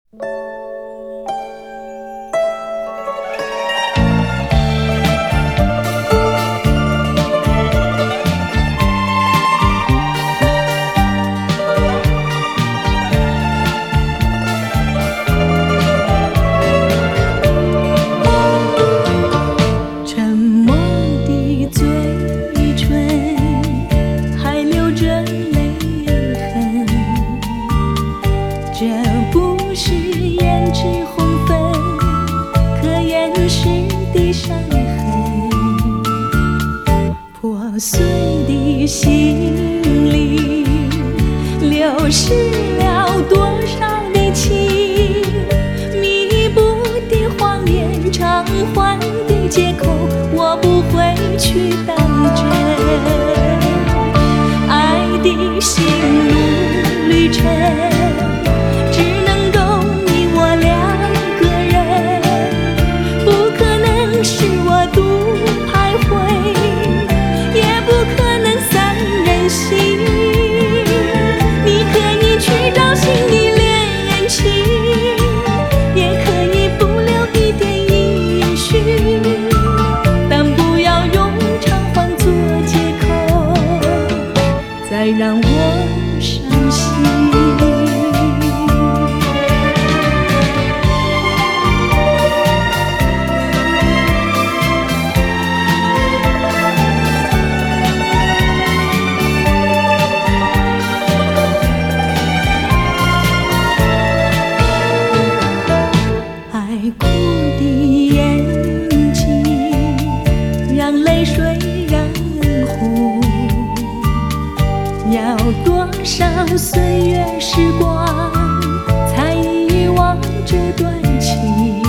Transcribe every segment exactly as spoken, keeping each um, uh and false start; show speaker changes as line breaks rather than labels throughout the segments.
碎的心里流失了多少的情，弥补的谎言，偿还的借口，我不会去当真。爱的心路旅程，只能够你我两个人，不可能是我独徘徊，也不可能三人行。你可以去找新的恋情，也可以不留一点音讯，但不要用偿还做借口，再让我伤心。哭的眼睛让泪水染红，要多少岁月时光才遗忘这段情？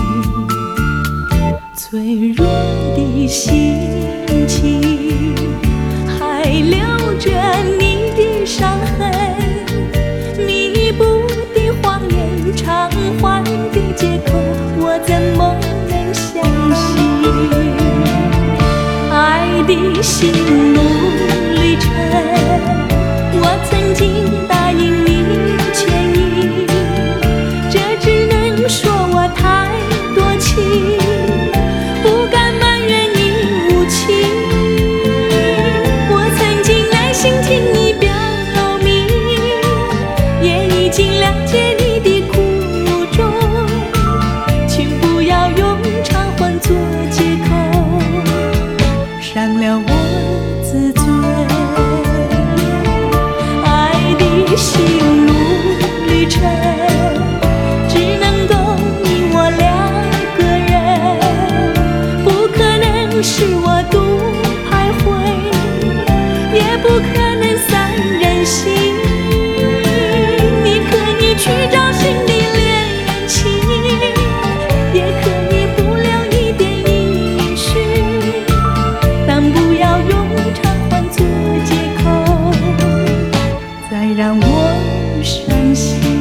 脆弱的心情还留着你的伤痕，弥补的谎言，偿还的借口，我怎么能相信？爱的心路旅程，我曾经答应你牵引，这只能说我太多情，不敢埋怨你无情。我曾经耐心听你表明，也已经了解你的苦衷，偿还做借口，伤了我自尊。爱的心路旅程，只能够你我两个人，不可能是我独徘徊，也不可能三人行。你可以去找新的恋情，也可以不留一点音讯，但不要用偿还做借口，再让我伤心。